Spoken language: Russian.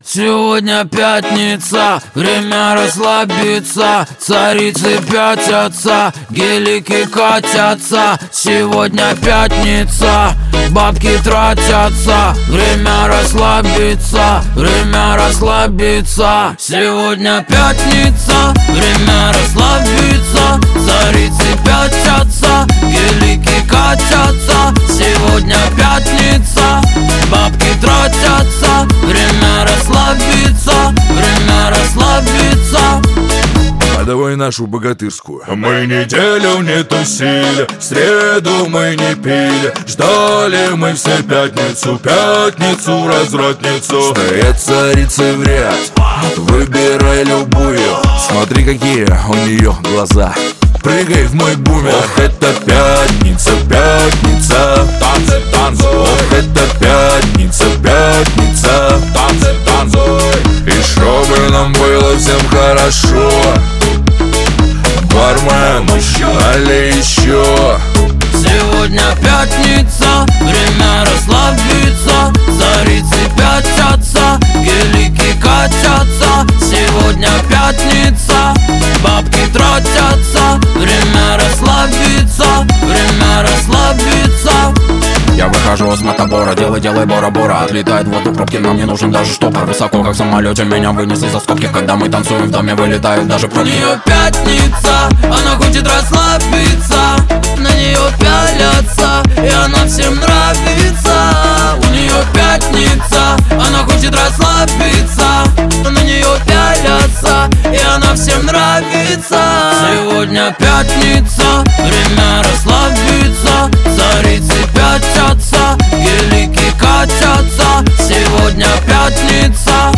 Сегодня пятница, время расслабиться. Царицы пятятся, гелики катятся. Сегодня пятница, бабки тратятся. Время расслабиться, время расслабиться. Сегодня пятница, время расслабиться. Царицы пятятся, гелики катятся. Сегодня пятница, бабки тратятся. Время расслабиться, время расслабиться. А давай нашу богатырскую. Мы неделю не тусили, в среду мы не пили. Ждали мы все пятницу, пятницу, развратницу. Стоят царицы в ряд, выбирай любую. Смотри, какие у нее глаза, прыгай в мой бумер. Ох, это пятница, пятница, танцы, танцуй. Ох, это пятница, пятница, танцы, танцуй. И чтобы нам было всем хорошо, бармен, налей еще. Сегодня пятница, время расслабиться. Царицы пятятся, гелики катятся. Сегодня пятница, бабки тратятся. Время расслабиться, время расслабиться. Я выхожу с мотобора, делай бора-бора. Отлетает в воду пробки, нам не нужен даже штопор. Высоко, как в самолете, меня вынесли за скобки. Когда мы танцуем, в доме вылетают даже У пробки. нее пятница, она хочет расслабиться. На нее пялятся, и она всем нравится. У нее пятница, она хочет расслабиться. На нее пялятся, и она всем нравится. Сегодня пятница, время расслабиться. Царицы пятятся, гелики катятся. Сегодня пятница,